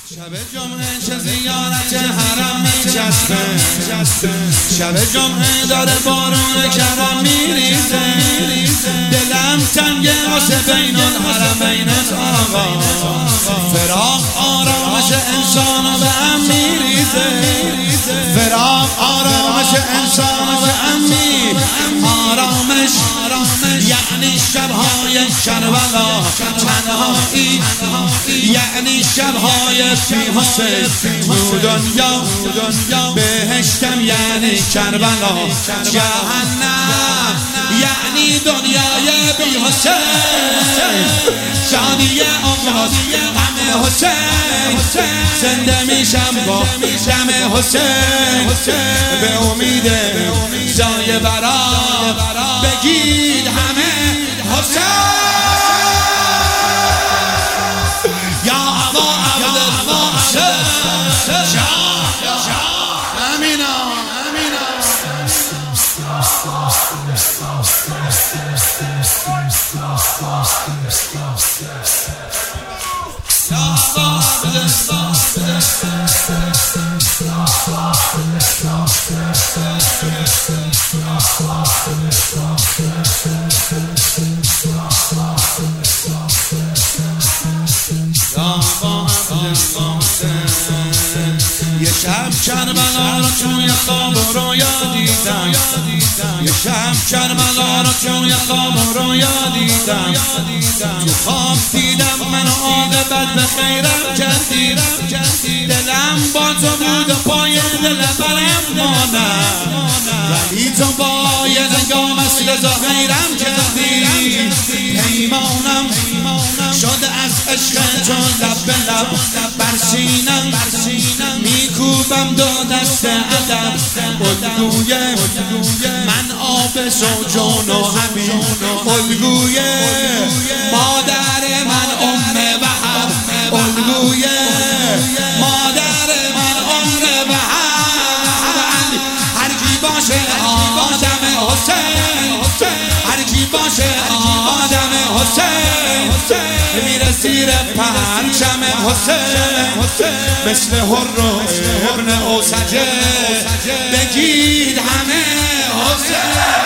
شب جمعه چه زیارت حرم میچسبه، شب جمعه داره بارون کرم میریزه، دلم تنگه واسه بین الحرمینت آقا، فراق آرامش انسانو به هم میریزه، فراق آرامش انسانو به هم میریزه، آرامش یعنی شبهای کربلا، تنهایی یعنی شبهای فی حسین، دنیا بهشتم یعنی کربلا، جهنم یعنی دنیای بی حسین، شادی امروز غم حسین، زنده میشم با دم حسین، به امید جای برا بگید همه حسین، یا ابا عبدالله امینا یه شب کربلا رو توی خواب و رویا دیدم، یه شب کربلا رو توی خواب و رویا دیدم، تو خواب دیدم منو عاقبت به خیرم کردی، دلم با تو بود و پای دل برم مانم، ولی تو با یه نگاه مثل زهیرم کردی، پیمانم شد از عشق تو لب به لب بر سینم، میکوبم دو دست ادب، الگوی من آب سوجون و همین، الگوی مادر من وهب، الگوی مادر من وهب، هر کی باشه آدم حسین، هر کی باشه آدم حسین، میره زیر پرچم حسین، مثل هر ابن اوسجه بگید همه حسین.